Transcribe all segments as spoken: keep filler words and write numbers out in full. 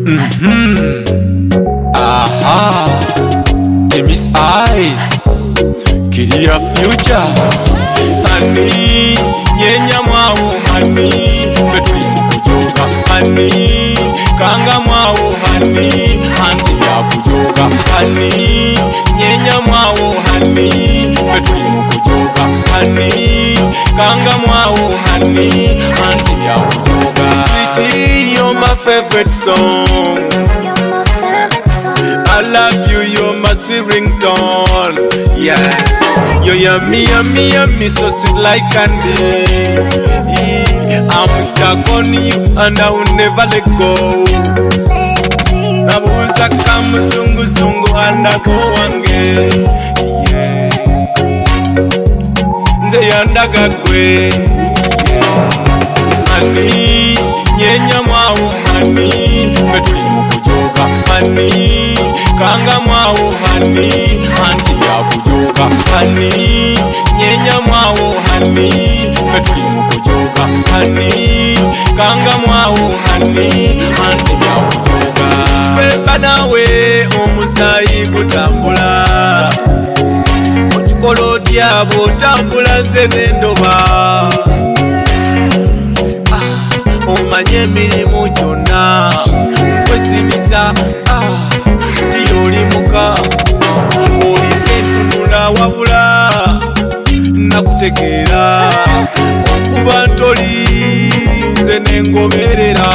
Mm-hmm. Aha. Timmy's eyes. Clear future. Honey, nyenya mwawo honey, petri kujoga honey, kanga mwawo honey, hansi ya kujoga honey, nyenya mwawo honey, petri kujoga honey, kanga mwawo honey, hansi ya kujoga. Sweetie, you're my favorite song. You're my favorite song. I love you, you're my sweet ringtone. Yeah. You're yummy, yummy, yummy, so sweet like candy. I'm stuck on you and I will never let go. Nabuza kama zungu zungu andako wange. Nze yandaga kwe. Honey, nyenya mwawo honey, petri mukujoga honey, kanga mwawo honey, hansi ya kujoga honey, nyenya mwawo honey, petri mukujoga honey, kanga mwawo honey, hansi ya kujoga. Beba nawe omusayi kutambula, otukolotya bwotambula nze nendoba. Omanye emirimu gyonna kwesibisa tiyoli muka olikentunula wabula nakutegeera okuba ntoli nze nengoberera.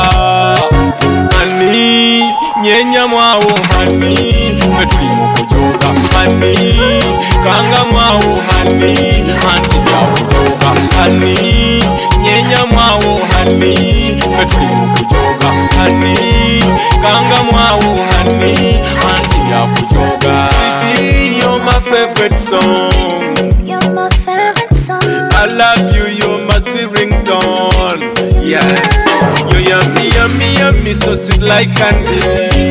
Hani nyenya mwawo hani petri mukujoga hani kanga mwawo hani hansi ya kujoga hani nyenya mwawo hani petri mukujoga hani kanga mwawo hani hansi ya kujoga. Sweetie, you're my favorite song. You're my favorite song. I love you, you're my sweet ringtone. Yeah. You're yummy, yummy, yummy, so sweet like candy.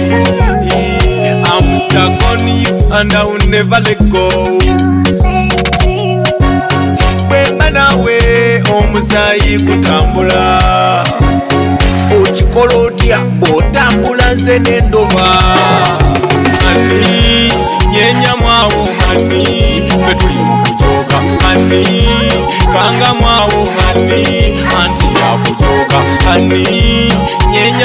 I'm stuck on you and I will never let go. Bwemba nawe omusayi kutambula, okikolotya bwotambula nze nendoba. Hani nyenya mwawo hani, petri mukujoga hani, kanga mwawo hani, hansi ya kujoga hani, nyenya